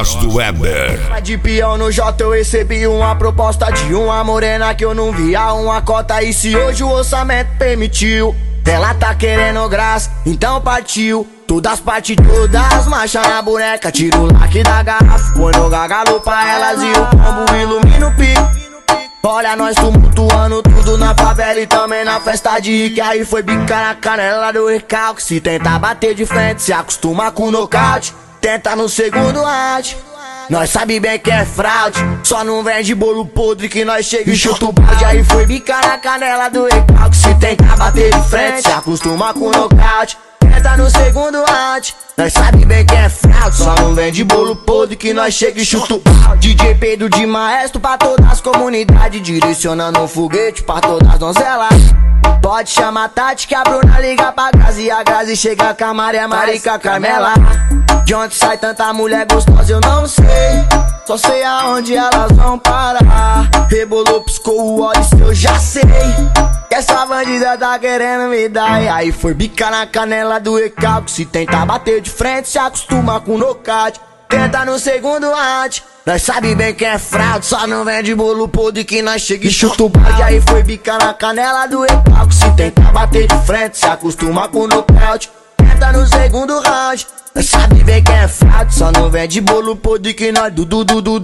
voz do Weber. De peão no J eu recebi uma proposta de uma morena que eu não via uma cota. E se hoje o orçamento permitiu, ela tá querendo graça, então partiu. Todas partes, todas marcha na boneca. Tira o laque da garrafa, põe no gargalo pra elas e o combo ilumina o pico. Olha nós tumultuando tudo na favela e também na festa de rico. Aí foi bicar na canela do recalque. Se tentar bater de frente, se acostuma com nocaute. Tenta no segundo round, nós sabe bem que é fraude. Só não vende bolo podre que nós chega e chuta o balde. Aí foi bicar na canela do recalque. Se tentar bater de frente, se acostuma com nocaute. Tenta no segundo round, nós sabe bem que é fraude. Só não vende bolo podre que nós chega e chuta o balde. DJ Pedro de maestro pra todas as comunidades, direcionando um foguete pra todas as donzelas. Pode chamar a Tati que a Bruna liga pra Grazi, e a Grazi chega com a Maria Marica Carmela. De onde sai tanta mulher gostosa eu não sei, só sei aonde elas vão parar. Rebolou, piscou o olho, isso eu já sei, que essa bandida tá querendo me dar. E aí foi bicar na canela do recalque. Se tentar bater de frente, se acostuma com nocaute. Tenta no segundo round, nós sabe bem que é fraude. Só não vende bolo podre que nós chega e chuta o balde. Aí foi bicar na canela do recalque. Se tentar bater de frente, se acostuma com nocaute. Tenta no segundo round, nós sabe bem que é fraude. Só não vende bolo podre que nós du.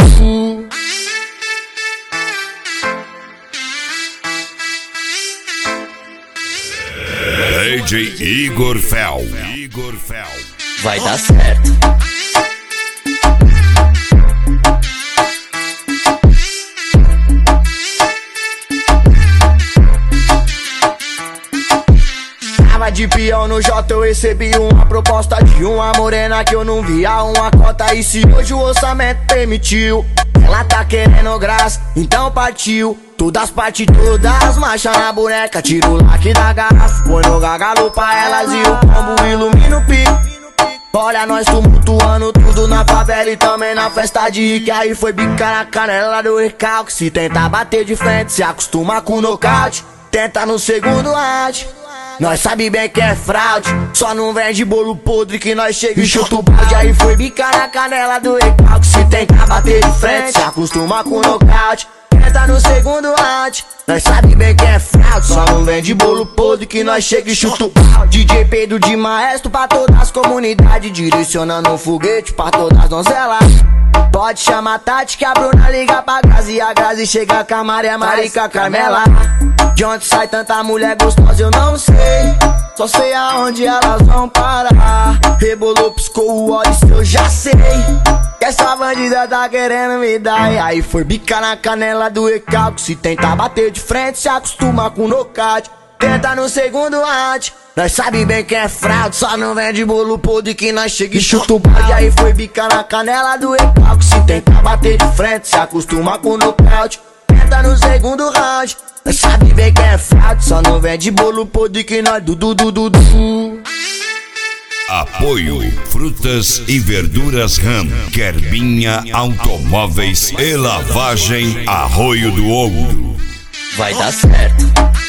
DJ Igor Fel. Vai dar certo. De peão no J eu recebi uma proposta de uma morena que eu não via uma cota. E se hoje o orçamento permitiu, ela tá querendo graça, então partiu. Todas partes, todas marcha na boneca. Tira o laque da garrafa, põe no gargalo pra elas e o combo ilumina o pico. Olha nós tumultuando tudo na favela e também na festa de rico. Aí foi bicar na canela do recalque. Se tentar bater de frente, se acostuma com nocaute. Tenta no segundo round, nós sabe bem que é fraude. Só não vende bolo podre que nós chega e chuta o balde. Aí foi bicar na canela do recalque. Se tentar bater de frente, se acostuma com nocaute. Tenta no segundo round, nós sabe bem que é fraude. Só não vende bolo podre que nós chega e chuta o balde. DJ Pedro de maestro pra todas as comunidades, direcionando um foguete pra todas as donzelas. Pode chamar a Tati que a Bruna liga pra Grazi, e a Grazi chega com a Maria Marica Carmela. De onde sai tanta mulher gostosa eu não sei, só sei aonde elas vão parar. Rebolou, piscou o olho, isso eu já sei, que essa bandida tá querendo me dar. E aí foi bicar na canela do recalque. Se tentar bater de frente, se acostuma com nocaute. Tenta no segundo round, nós sabe bem que é fraude. Só não vende bolo podre que nós chega e chuta o balde. Aí foi bicar na canela do recalque. Se tentar bater de frente, se acostuma com nocaute. Tenta no segundo round, nós sabe bem que é fraude. Só não vende bolo podre que nós du. Apoio Frutas e Verduras Ram, Querbinha Automóveis e Lavagem Arroio do Ouro. Vai dar certo.